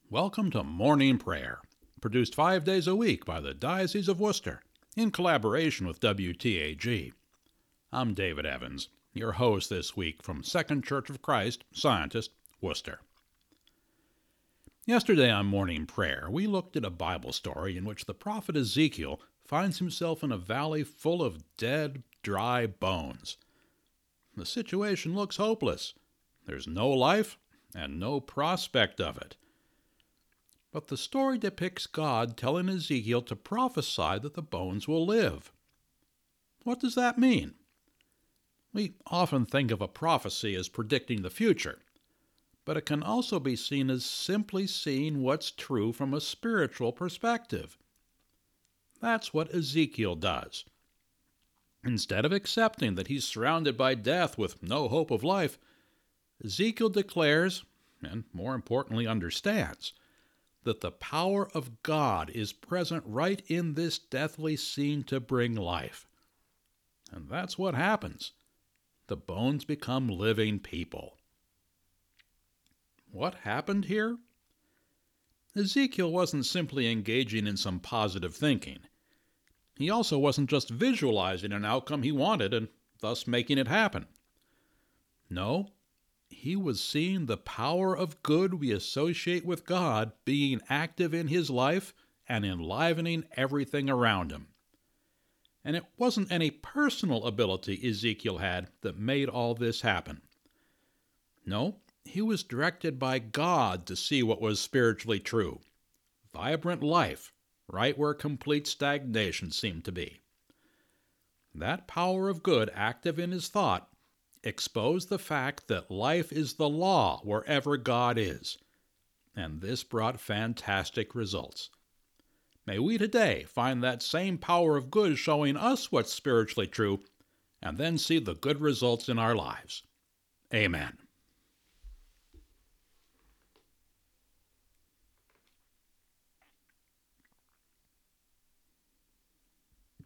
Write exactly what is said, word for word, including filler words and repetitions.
Welcome to Morning Prayer, produced five days a week by the Diocese of Worcester, in collaboration with W T A G. I'm David Evans, your host this week from Second Church of Christ, Scientist, Worcester. Yesterday on Morning Prayer, we looked at a Bible story in which the prophet Ezekiel finds himself in a valley full of dead, dry bones. The situation looks hopeless. There's no life and no prospect of it. But the story depicts God telling Ezekiel to prophesy that the bones will live. What does that mean? We often think of a prophecy as predicting the future, but it can also be seen as simply seeing what's true from a spiritual perspective. That's what Ezekiel does. Instead of accepting that he's surrounded by death with no hope of life, Ezekiel declares, and more importantly understands, that the power of God is present right in this deathly scene to bring life. And that's what happens. The bones become living people. What happened here? Ezekiel wasn't simply engaging in some positive thinking. He also wasn't just visualizing an outcome he wanted and thus making it happen. No, he was seeing the power of good we associate with God being active in his life and enlivening everything around him. And it wasn't any personal ability Ezekiel had that made all this happen. No, he was directed by God to see what was spiritually true. Vibrant life, right where complete stagnation seemed to be. That power of good active in his thought exposed the fact that life is the law wherever God is. And this brought fantastic results. May we today find that same power of good showing us what's spiritually true, and then see the good results in our lives. Amen.